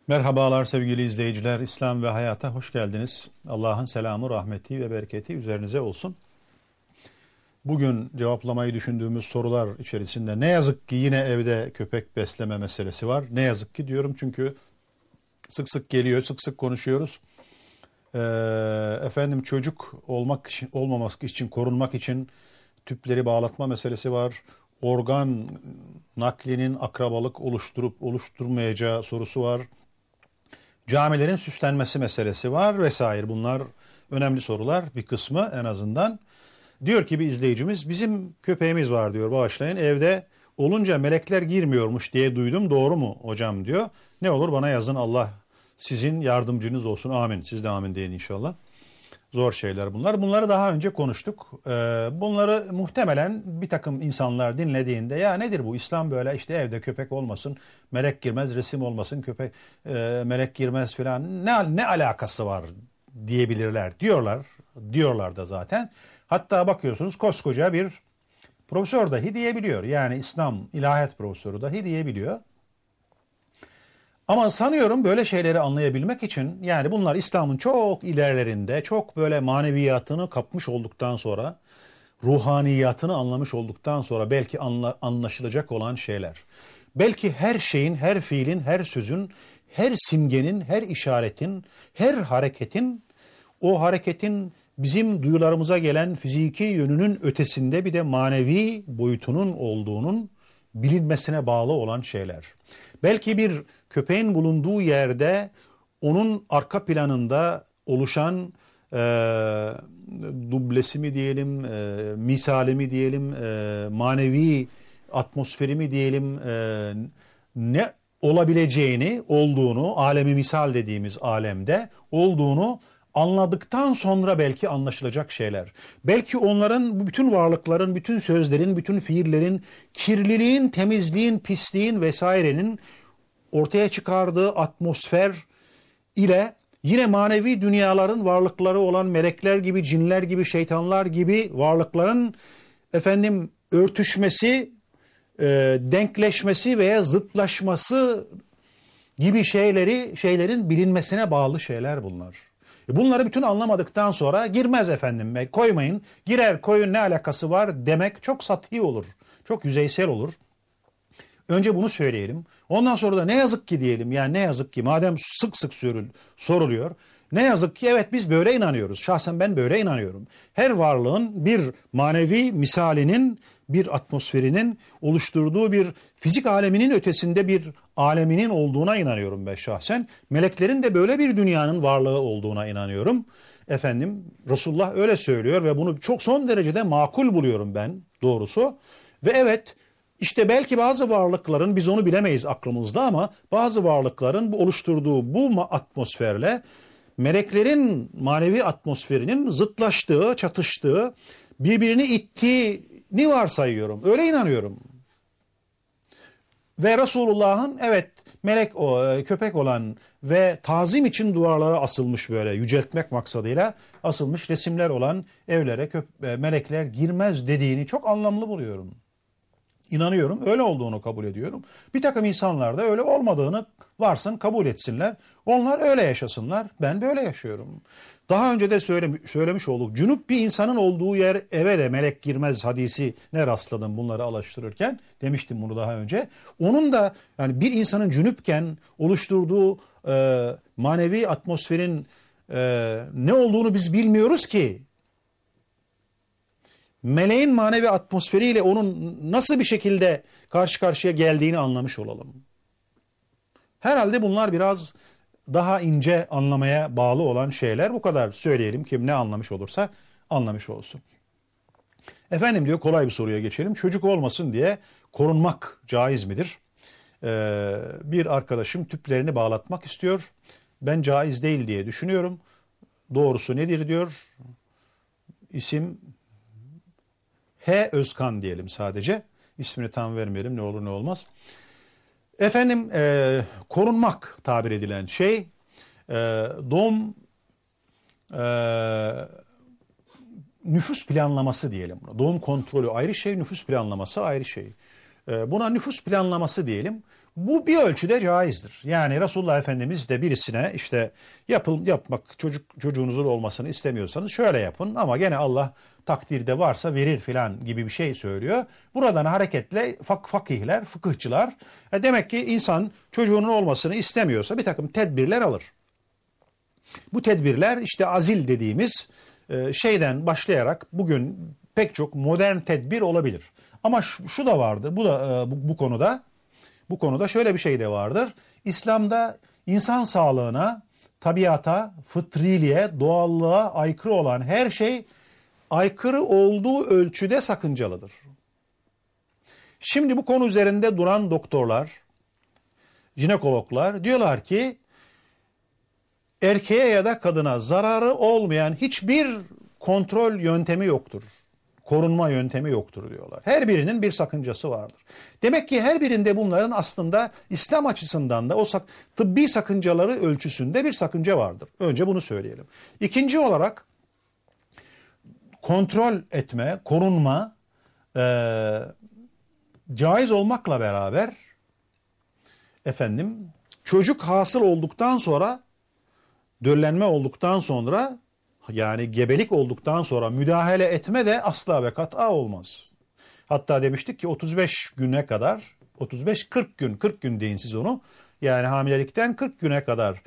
Merhabalar sevgili izleyiciler. İslam ve Hayat'a hoş geldiniz. Allah'ın selamı, rahmeti ve bereketi üzerinize olsun. Bugün cevaplamayı düşündüğümüz sorular içerisinde ne yazık ki yine evde köpek besleme meselesi var. Ne yazık ki diyorum çünkü sık sık geliyor, sık sık konuşuyoruz. Çocuk olmaması için, korunmak için tüpleri bağlatma meselesi var. Organ naklinin akrabalık oluşturup oluşturmayacağı sorusu var. Camilerin süslenmesi meselesi var vesaire. Bunlar önemli sorular, bir kısmı en azından. Diyor ki bir izleyicimiz, bizim köpeğimiz var diyor, bağışlayın, evde olunca melekler girmiyormuş diye duydum, doğru mu hocam diyor. Ne olur bana yazın, Allah sizin yardımcınız olsun, amin. Siz de amin deyin inşallah. Zor şeyler bunlar. Bunları daha önce konuştuk. Bunları muhtemelen bir takım insanlar dinlediğinde ya nedir bu, İslam böyle işte evde köpek olmasın, melek girmez, resim olmasın, köpek melek girmez filan, ne alakası var diyebilirler diyorlar da zaten. Hatta bakıyorsunuz koskoca bir profesör dahi diyebiliyor. Yani İslam ilahiyat profesörü dahi diyebiliyor. Ama sanıyorum böyle şeyleri anlayabilmek için, yani bunlar İslam'ın çok ilerlerinde, çok böyle maneviyatını kapmış olduktan sonra, ruhaniyatını anlamış olduktan sonra belki anlaşılacak olan şeyler. Belki her şeyin, her fiilin, her sözün, her simgenin, her işaretin, her hareketin, o hareketin bizim duyularımıza gelen fiziki yönünün ötesinde bir de manevi boyutunun olduğunun bilinmesine bağlı olan şeyler. Belki bir köpeğin bulunduğu yerde onun arka planında oluşan dublesi mi diyelim, misali mi diyelim, manevi atmosferi mi diyelim, ne olabileceğini, olduğunu, alemi misal dediğimiz alemde olduğunu anladıktan sonra belki anlaşılacak şeyler. Belki onların, bütün varlıkların, bütün sözlerin, bütün fiillerin, kirliliğin, temizliğin, pisliğin vesairenin ortaya çıkardığı atmosfer ile yine manevi dünyaların varlıkları olan melekler gibi, cinler gibi, şeytanlar gibi varlıkların örtüşmesi, denkleşmesi veya zıtlaşması gibi şeylerin bilinmesine bağlı şeyler bunlar. Bunları bütün anlamadıktan sonra girmez koymayın, girer koyun ne alakası var demek çok sathi olur, çok yüzeysel olur. Önce bunu söyleyelim. Ondan sonra da ne yazık ki diyelim. Yani ne yazık ki, madem sık sık soruluyor. Ne yazık ki evet, biz böyle inanıyoruz. Şahsen ben böyle inanıyorum. Her varlığın bir manevi misalinin, bir atmosferinin oluşturduğu bir fizik aleminin ötesinde bir aleminin olduğuna inanıyorum ben şahsen. Meleklerin de böyle bir dünyanın varlığı olduğuna inanıyorum. Resulullah öyle söylüyor ve bunu çok son derecede makul buluyorum ben doğrusu. Ve evet, İşte belki bazı varlıkların, biz onu bilemeyiz aklımızda, ama bazı varlıkların oluşturduğu bu atmosferle meleklerin manevi atmosferinin zıtlaştığı, çatıştığı, birbirini ittiğini varsayıyorum. Öyle inanıyorum. Ve Resulullah'ın evet köpek olan ve tazim için duvarlara asılmış, böyle yüceltmek maksadıyla asılmış resimler olan evlere melekler girmez dediğini çok anlamlı buluyorum. İnanıyorum, öyle olduğunu kabul ediyorum. Bir takım insanlar da öyle olmadığını varsın kabul etsinler. Onlar öyle yaşasınlar, ben böyle yaşıyorum. Daha önce de söylemiş olduk. Cünüp bir insanın olduğu yer eve de melek girmez hadisine rastladım bunları araştırırken. Demiştim bunu daha önce. Onun da yani bir insanın cünüpken oluşturduğu manevi atmosferin ne olduğunu biz bilmiyoruz ki. Meleğin manevi atmosferiyle onun nasıl bir şekilde karşı karşıya geldiğini anlamış olalım. Herhalde bunlar biraz daha ince anlamaya bağlı olan şeyler. Bu kadar söyleyelim, kim ne anlamış olursa anlamış olsun. Diyor, kolay bir soruya geçelim. Çocuk olmasın diye korunmak caiz midir? Bir arkadaşım tüplerini bağlatmak istiyor. Ben caiz değil diye düşünüyorum. Doğrusu nedir diyor. İsim H. Özkan diyelim sadece. İsmini tam vermeyelim, ne olur ne olmaz. Korunmak tabir edilen şey doğum nüfus planlaması diyelim buna. Doğum kontrolü ayrı şey, nüfus planlaması ayrı şey. Buna nüfus planlaması diyelim. Bu bir ölçüde caizdir. Yani Resulullah Efendimiz de birisine işte çocuğunuzun olmasını istemiyorsanız şöyle yapın ama gene Allah takdirde varsa verir filan gibi bir şey söylüyor. Buradan hareketle fakihler, fıkıhçılar demek ki insan çocuğunun olmasını istemiyorsa bir takım tedbirler alır. Bu tedbirler işte azil dediğimiz şeyden başlayarak bugün pek çok modern tedbir olabilir. Ama şu da vardır. Bu konuda şöyle bir şey de vardır. İslam'da insan sağlığına, tabiata, fıtriliğe, doğallığa aykırı olan her şey aykırı olduğu ölçüde sakıncalıdır. Şimdi bu konu üzerinde duran doktorlar, jinekologlar diyorlar ki erkeğe ya da kadına zararı olmayan hiçbir kontrol yöntemi yoktur. Korunma yöntemi yoktur diyorlar. Her birinin bir sakıncası vardır. Demek ki her birinde bunların aslında İslam açısından da o tıbbi sakıncaları ölçüsünde bir sakınca vardır. Önce bunu söyleyelim. İkinci olarak kontrol etme, korunma caiz olmakla beraber çocuk hasıl olduktan sonra, döllenme olduktan sonra, yani gebelik olduktan sonra müdahale etme de asla ve kat'a olmaz. Hatta demiştik ki 35 güne kadar, 35-40 gün, 40 gün deyin siz onu. Yani hamilelikten 40 güne kadar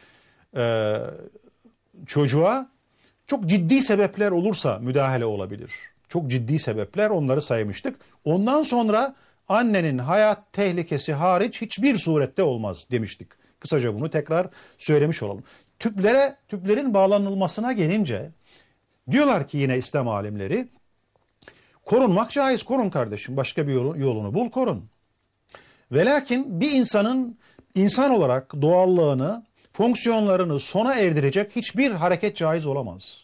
çocuğa çok ciddi sebepler olursa müdahale olabilir. Çok ciddi sebepler, onları saymıştık. Ondan sonra annenin hayat tehlikesi hariç hiçbir surette olmaz demiştik. Kısaca bunu tekrar söylemiş olalım. Tüplerin bağlanılmasına gelince diyorlar ki yine İslam alimleri, korunmak caiz, korun kardeşim, başka bir yolunu bul, korun. Ve lakin bir insanın insan olarak doğallığını, fonksiyonlarını sona erdirecek hiçbir hareket caiz olamaz.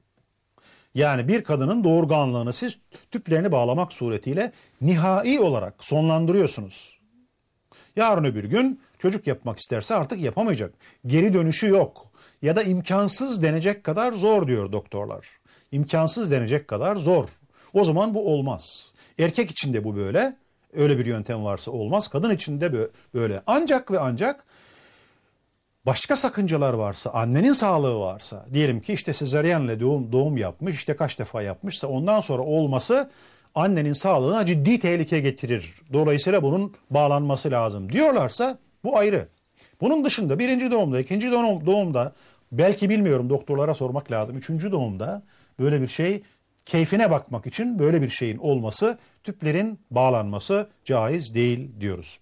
Yani bir kadının doğurganlığını siz tüplerini bağlamak suretiyle nihai olarak sonlandırıyorsunuz. Yarın öbür gün çocuk yapmak isterse artık yapamayacak. Geri dönüşü yok. Ya da imkansız denecek kadar zor diyor doktorlar. İmkansız denecek kadar zor. O zaman bu olmaz. Erkek için de bu böyle. Öyle bir yöntem varsa olmaz. Kadın için de böyle. Ancak ve ancak başka sakıncalar varsa, annenin sağlığı varsa, diyelim ki işte sezaryenle doğum yapmış, işte kaç defa yapmışsa ondan sonra olması annenin sağlığına ciddi tehlike getirir. Dolayısıyla bunun bağlanması lazım diyorlarsa bu ayrı. Bunun dışında birinci doğumda, ikinci doğumda, belki bilmiyorum, doktorlara sormak lazım. Üçüncü doğumda böyle bir şey, keyfine bakmak için böyle bir şeyin olması, tüplerin bağlanması caiz değil diyoruz.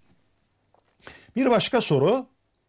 Bir başka soru,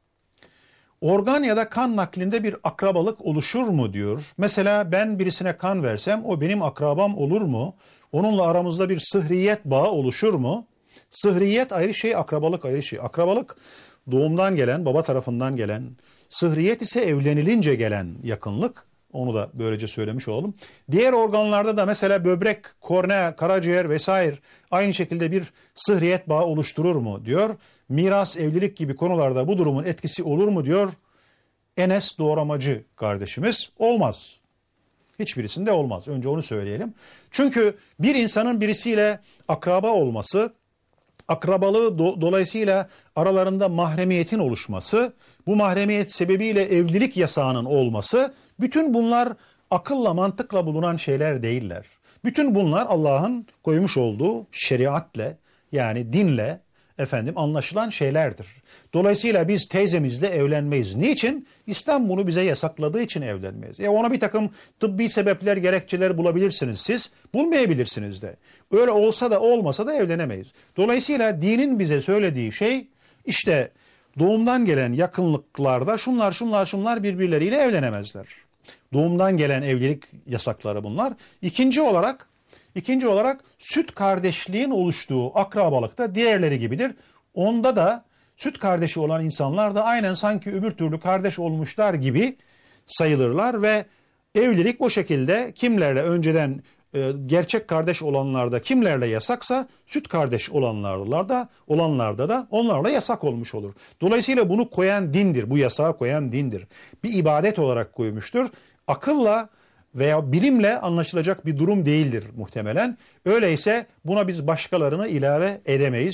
organ ya da kan naklinde bir akrabalık oluşur mu diyor. Mesela ben birisine kan versem o benim akrabam olur mu? Onunla aramızda bir sıhriyet bağı oluşur mu? Sıhriyet ayrı şey, akrabalık ayrı şey. Akrabalık doğumdan gelen, baba tarafından gelen, sıhriyet ise evlenilince gelen yakınlık. Onu da böylece söylemiş olalım. Diğer organlarda da mesela böbrek, kornea, karaciğer vesaire aynı şekilde bir sıhriyet bağı oluşturur mu diyor. Miras, evlilik gibi konularda bu durumun etkisi olur mu diyor. Enes Doğramacı kardeşimiz. Olmaz. Hiçbirisinde olmaz. Önce onu söyleyelim. Çünkü bir insanın birisiyle akraba olması, akrabalığı dolayısıyla aralarında mahremiyetin oluşması, bu mahremiyet sebebiyle evlilik yasağının olması, bütün bunlar akılla, mantıkla bulunan şeyler değiller. Bütün bunlar Allah'ın koymuş olduğu şeriatle, yani dinle anlaşılan şeylerdir. Dolayısıyla biz teyzemizle evlenmeyiz. Niçin? İslam bunu bize yasakladığı için evlenmeyiz. Ona bir takım tıbbi sebepler, gerekçeler bulabilirsiniz siz. Bulmayabilirsiniz de. Öyle olsa da olmasa da evlenemeyiz. Dolayısıyla dinin bize söylediği şey işte doğumdan gelen yakınlıklarda şunlar birbirleriyle evlenemezler. Doğumdan gelen evlilik yasakları bunlar. İkinci olarak süt kardeşliğin oluştuğu akrabalıkta diğerleri gibidir. Onda da süt kardeşi olan insanlar da aynen sanki öbür türlü kardeş olmuşlar gibi sayılırlar ve evlilik o şekilde kimlerle önceden gerçek kardeş olanlarda kimlerle yasaksa süt kardeş olanlarda da onlarla yasak olmuş olur. Dolayısıyla bunu koyan dindir, bu yasağı koyan dindir. Bir ibadet olarak koymuştur. Akılla veya bilimle anlaşılacak bir durum değildir muhtemelen. Öyleyse buna biz başkalarını ilave edemeyiz.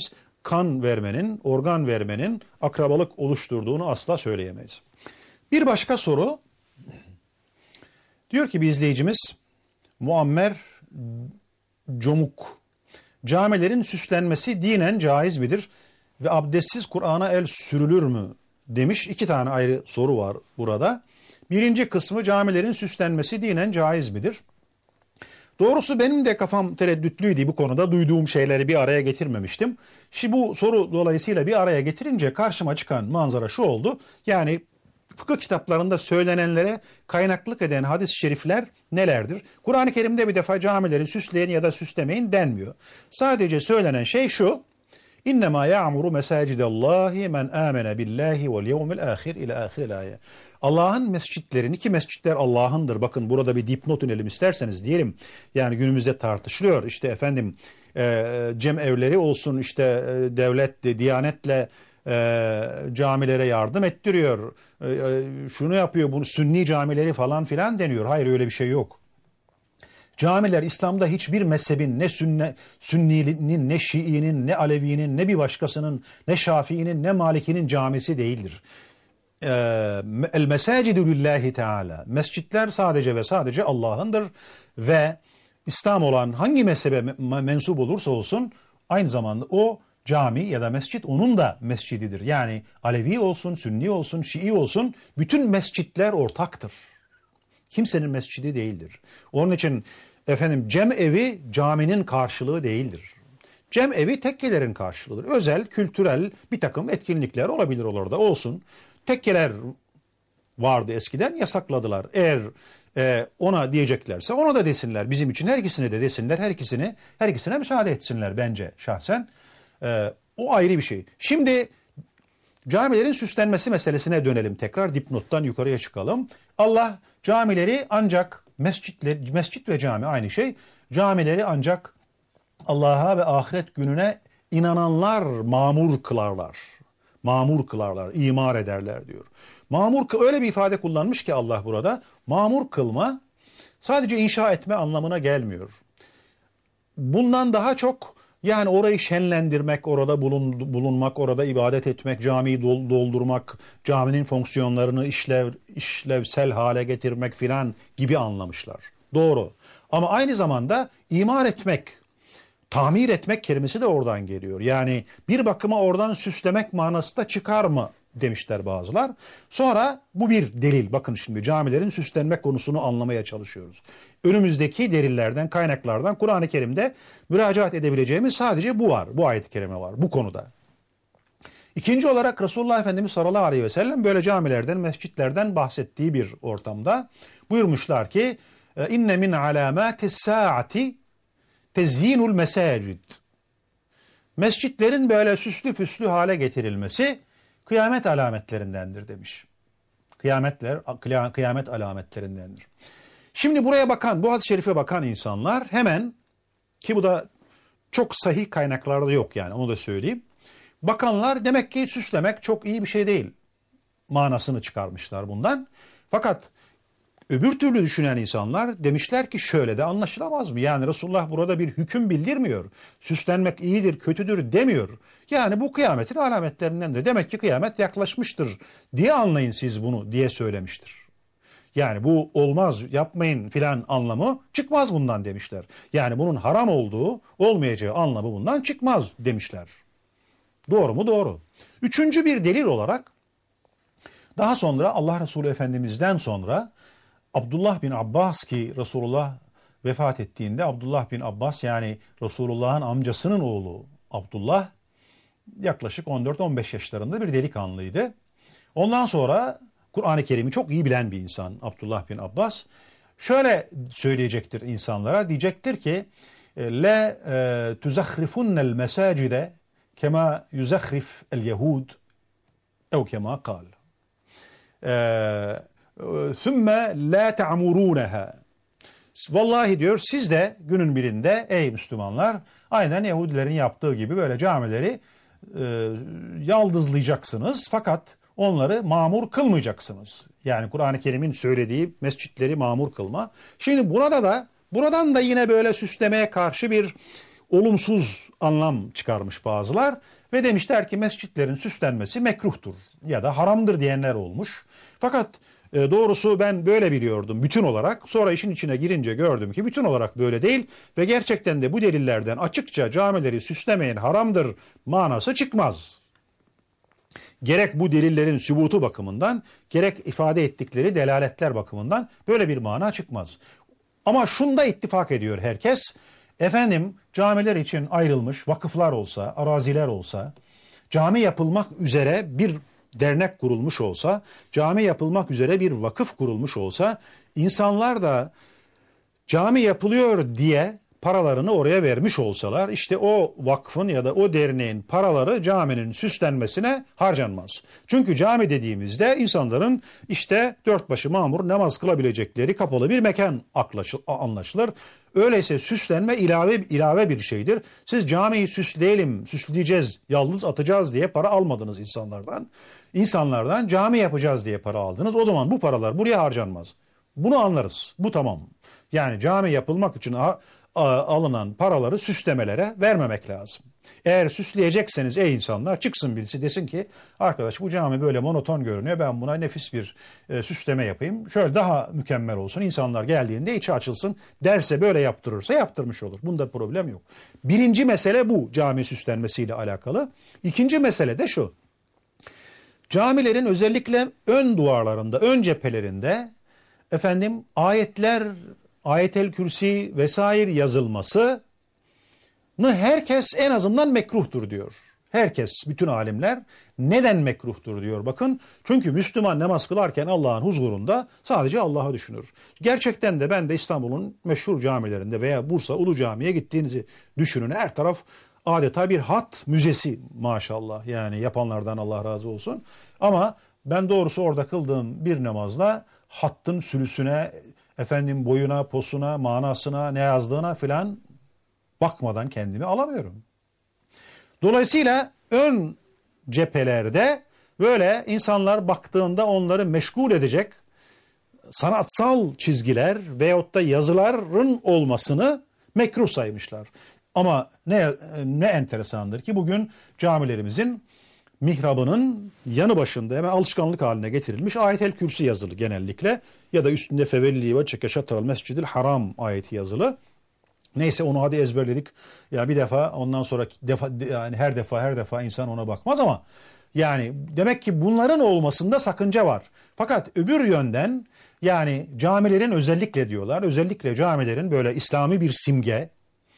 kan vermenin, organ vermenin akrabalık oluşturduğunu asla söyleyemeyiz. Bir başka soru, diyor ki bir izleyicimiz, Muammer Comuk, camilerin süslenmesi dinen caiz midir ve abdestsiz Kur'an'a el sürülür mü demiş. 2 tane ayrı soru var burada. Birinci kısmı, camilerin süslenmesi dinen caiz midir? Doğrusu benim de kafam tereddütlüydü bu konuda. Duyduğum şeyleri bir araya getirmemiştim. Şimdi bu soru dolayısıyla bir araya getirince karşıma çıkan manzara şu oldu. Yani fıkıh kitaplarında söylenenlere kaynaklık eden hadis-i şerifler nelerdir? Kur'an-ı Kerim'de bir defa camileri süsleyin ya da süslemeyin denmiyor. Sadece söylenen şey şu: İnnemâ ya'muru mesâcidallahi men âmene billahi vel yevmil âhir ila ahiril ayet. Allah'ın mescitlerini, ki mescitler Allah'ındır. Bakın burada bir dipnot inelim isterseniz diyelim. Yani günümüzde tartışılıyor. İşte efendim cem evleri olsun, işte devlet, diyanetle camilere yardım ettiriyor. Şunu yapıyor, bunu sünni camileri falan filan deniyor. Hayır, öyle bir şey yok. Camiler İslam'da hiçbir mezhebin, ne Sünni'nin, ne Şii'nin, ne Alevi'nin, ne bir başkasının, ne Şafii'nin, ne Maliki'nin camisi değildir. El mesacidu lillahi teala. Mescitler sadece ve sadece Allah'ındır ve İslam olan hangi mezhebe mensup olursa olsun aynı zamanda o cami ya da mescit onun da mescididir. Yani Alevi olsun, Sünni olsun, Şii olsun, bütün mescitler ortaktır. Kimsenin mescidi değildir. Onun için efendim cem evi caminin karşılığı değildir. Cem evi tekkelerin karşılığıdır. Özel, kültürel bir takım etkinlikler olabilir orada, olsun. Tekkeler vardı eskiden, yasakladılar. Eğer ona diyeceklerse ona da desinler. Bizim için her ikisine de desinler. Her ikisine müsaade etsinler bence şahsen. O ayrı bir şey. Şimdi camilerin süslenmesi meselesine dönelim tekrar. Dipnottan yukarıya çıkalım. Allah camileri ancak mescit ve cami aynı şey. Camileri ancak Allah'a ve ahiret gününe inananlar mamur kılarlar. Mamur kılarlar, imar ederler diyor. Öyle bir ifade kullanmış ki Allah burada. Mamur kılma sadece inşa etme anlamına gelmiyor. Bundan daha çok yani orayı şenlendirmek, orada bulunmak, orada ibadet etmek, camiyi doldurmak, caminin fonksiyonlarını işlevsel hale getirmek filan gibi anlamışlar. Doğru. Ama aynı zamanda imar etmek, tamir etmek kelimesi de oradan geliyor. Yani bir bakıma oradan süslemek manası da çıkar mı demişler bazılar. Sonra bu bir delil. Bakın şimdi camilerin süslenmek konusunu anlamaya çalışıyoruz. Önümüzdeki delillerden, kaynaklardan Kur'an-ı Kerim'de müracaat edebileceğimiz sadece bu var. Bu ayet-i kerime var bu konuda. İkinci olarak Resulullah Efendimiz sallallahu aleyhi ve sellem böyle camilerden, mescitlerden bahsettiği bir ortamda buyurmuşlar ki inne min alamatis saati tezyinul mesacid. Mescitlerin böyle süslü püslü hale getirilmesi kıyamet alametlerindendir demiş. Kıyamet alametlerindendir. Şimdi buraya bakan, bu hadis-i şerife bakan insanlar hemen, ki bu da çok sahih kaynaklarda yok yani onu da söyleyeyim. Bakanlar demek ki süslemek çok iyi bir şey değil manasını çıkarmışlar bundan. Fakat öbür türlü düşünen insanlar demişler ki şöyle de anlaşılamaz mı? Yani Resulullah burada bir hüküm bildirmiyor. Süslenmek iyidir, kötüdür demiyor. Yani bu kıyametin alametlerinden de demek ki kıyamet yaklaşmıştır diye anlayın siz bunu diye söylemiştir. Yani bu olmaz, yapmayın filan anlamı çıkmaz bundan demişler. Yani bunun haram olduğu, olmayacağı anlamı bundan çıkmaz demişler. Doğru mu? Doğru. Üçüncü bir delil olarak daha sonra Allah Resulü Efendimiz'den sonra Abdullah bin Abbas, ki Resulullah vefat ettiğinde Abdullah bin Abbas yani Resulullah'ın amcasının oğlu Abdullah yaklaşık 14-15 yaşlarında bir delikanlıydı. Ondan sonra Kur'an-ı Kerim'i çok iyi bilen bir insan Abdullah bin Abbas. Şöyle söyleyecektir insanlara, diyecektir ki la tuzahrifunnel mesacide kema yuzahrif el yehud ev kema kal. Sümme la ta'muruneha. Vallahi diyor siz de günün birinde ey Müslümanlar aynen Yahudilerin yaptığı gibi böyle camileri yaldızlayacaksınız fakat onları mamur kılmayacaksınız. Yani Kur'an-ı Kerim'in söylediği mescitleri mamur kılma. Şimdi buradan da yine böyle süslemeye karşı bir olumsuz anlam çıkarmış bazılar ve demişler ki mescitlerin süslenmesi mekruhtur ya da haramdır diyenler olmuş. Fakat doğrusu ben böyle biliyordum bütün olarak. Sonra işin içine girince gördüm ki bütün olarak böyle değil ve gerçekten de bu delillerden açıkça camileri süslemeyin haramdır manası çıkmaz. Gerek bu delillerin sübutu bakımından, gerek ifade ettikleri delaletler bakımından böyle bir mana çıkmaz. Ama şunda ittifak ediyor herkes. Efendim camiler için ayrılmış vakıflar olsa, araziler olsa, cami yapılmak üzere bir dernek kurulmuş olsa, cami yapılmak üzere bir vakıf kurulmuş olsa, insanlar da cami yapılıyor diye paralarını oraya vermiş olsalar, işte o vakfın ya da o derneğin paraları caminin süslenmesine harcanmaz. Çünkü cami dediğimizde insanların işte dört başı mamur namaz kılabilecekleri kapalı bir mekan anlaşılır. Öyleyse süslenme ilave bir şeydir. Siz camiyi süsleyelim, süsleyeceğiz, yaldız atacağız diye para almadınız insanlardan. İnsanlardan cami yapacağız diye para aldınız. O zaman bu paralar buraya harcanmaz. Bunu anlarız. Bu tamam. Yani cami yapılmak için alınan paraları süslemelere vermemek lazım. Eğer süsleyecekseniz ey insanlar çıksın birisi desin ki arkadaş bu cami böyle monoton görünüyor ben buna nefis bir süsleme yapayım. Şöyle daha mükemmel olsun insanlar geldiğinde içi açılsın derse böyle yaptırırsa yaptırmış olur. Bunda problem yok. Birinci mesele bu cami süslenmesiyle alakalı. İkinci mesele de şu. Camilerin özellikle ön duvarlarında, ön cephelerinde efendim ayetler, Ayetel Kürsi vesaire yazılması herkes en azından mekruhtur diyor. Herkes, bütün alimler neden mekruhtur diyor. Bakın çünkü Müslüman namaz kılarken Allah'ın huzurunda sadece Allah'ı düşünür. Gerçekten de ben de İstanbul'un meşhur camilerinde veya Bursa Ulu Cami'ye gittiğinizi düşünün. Her taraf adeta bir hat müzesi maşallah. Yani yapanlardan Allah razı olsun. Ama ben doğrusu orada kıldığım bir namazla hattın sülüsüne, efendim boyuna, posuna, manasına, ne yazdığına filan bakmadan kendimi alamıyorum. Dolayısıyla ön cephelerde böyle insanlar baktığında onları meşgul edecek sanatsal çizgiler veyahut da yazıların olmasını mekruh saymışlar. Ama ne enteresandır ki bugün camilerimizin mihrabının yanı başında hemen alışkanlık haline getirilmiş Ayetel Kürsi yazılı genellikle ya da üstünde fevelli ve çekeşatral mescidil haram ayeti yazılı. Neyse onu hadi ezberledik. Ya bir defa ondan sonra yani her defa insan ona bakmaz ama yani demek ki bunların olmasında sakınca var. Fakat öbür yönden yani camilerin özellikle diyorlar özellikle camilerin böyle İslami bir simge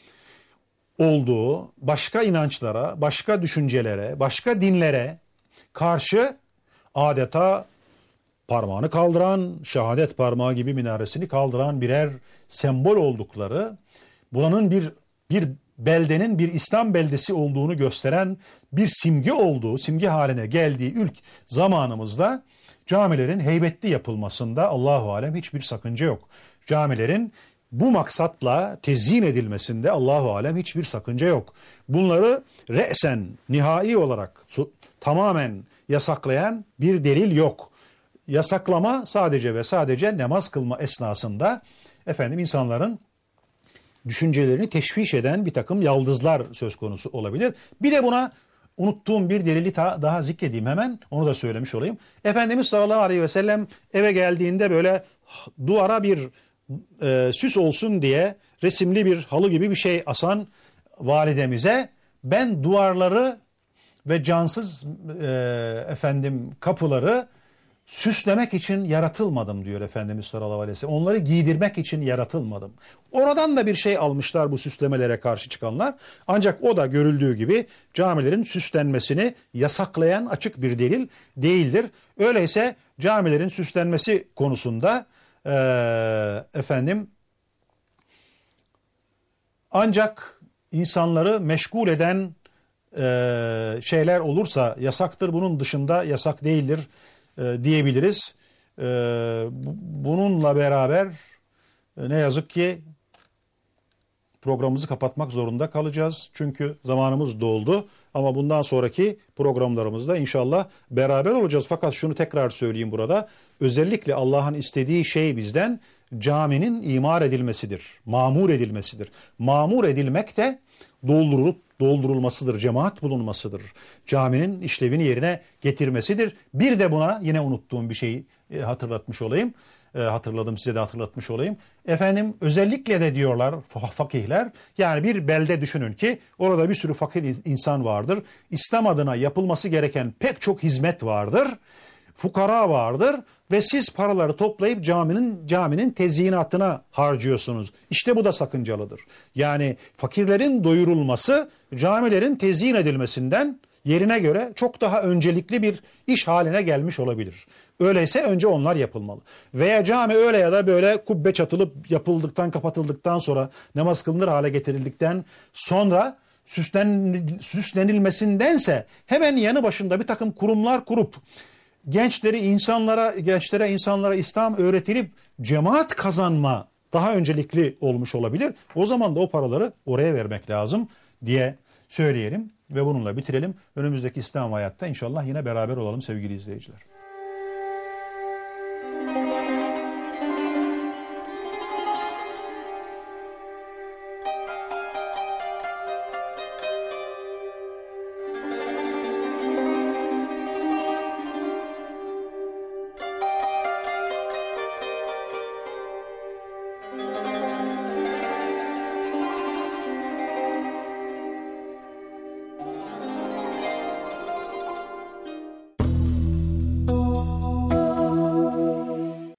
olduğu başka inançlara, başka düşüncelere, başka dinlere karşı adeta parmağını kaldıran, şehadet parmağı gibi minaresini kaldıran birer sembol oldukları, bunun bir beldenin bir İslam beldesi olduğunu gösteren bir simge olduğu, simge haline geldiği ilk zamanımızda camilerin heybetli yapılmasında Allahu alem hiçbir sakınca yok. Camilerin bu maksatla tezyin edilmesinde Allahu alem hiçbir sakınca yok. Bunları re'sen, nihai olarak tamamen yasaklayan bir delil yok. Yasaklama sadece ve sadece namaz kılma esnasında efendim insanların düşüncelerini teşviş eden bir takım yaldızlar söz konusu olabilir. Bir de buna unuttuğum bir delili daha zikredeyim hemen. Onu da söylemiş olayım. Efendimiz sallallahu aleyhi ve sellem eve geldiğinde böyle duvara bir süs olsun diye resimli bir halı gibi bir şey asan validemize ben duvarları ve cansız kapıları süslemek için yaratılmadım diyor Efendimiz sallallahu aleyhi ve sellem. Onları giydirmek için yaratılmadım. Oradan da bir şey almışlar bu süslemelere karşı çıkanlar. Ancak o da görüldüğü gibi camilerin süslenmesini yasaklayan açık bir delil değildir. Öyleyse camilerin süslenmesi konusunda ancak insanları meşgul eden şeyler olursa yasaktır. Bunun dışında yasak değildir diyebiliriz. Bununla beraber ne yazık ki programımızı kapatmak zorunda kalacağız. Çünkü zamanımız doldu. Ama bundan sonraki programlarımızda inşallah beraber olacağız. Fakat şunu tekrar söyleyeyim burada. Özellikle Allah'ın istediği şey bizden caminin imar edilmesidir. Mamur edilmesidir. Mamur edilmek de doldurulmasıdır, cemaat bulunmasıdır. Caminin işlevini yerine getirmesidir. Bir de buna yine unuttuğum bir şeyi hatırlatmış olayım. Hatırladım, size de hatırlatmış olayım. Efendim özellikle de diyorlar fakihler, yani bir belde düşünün ki orada bir sürü fakir insan vardır. İslam adına yapılması gereken pek çok hizmet vardır. Fukara vardır ve siz paraları toplayıp caminin tezyinatına harcıyorsunuz. İşte bu da sakıncalıdır. Yani fakirlerin doyurulması camilerin tezyin edilmesinden yerine göre çok daha öncelikli bir iş haline gelmiş olabilir. Öyleyse önce onlar yapılmalı. Veya cami öyle ya da böyle kubbe çatılıp yapıldıktan, kapatıldıktan sonra, namaz kılınır hale getirildikten sonra süslenilmesindense hemen yanı başında bir takım kurumlar kurup gençlere, insanlara İslam öğretilip cemaat kazanma daha öncelikli olmuş olabilir. O zaman da o paraları oraya vermek lazım diye söyleyelim ve bununla bitirelim. Önümüzdeki İslam hayatta inşallah yine beraber olalım sevgili izleyiciler.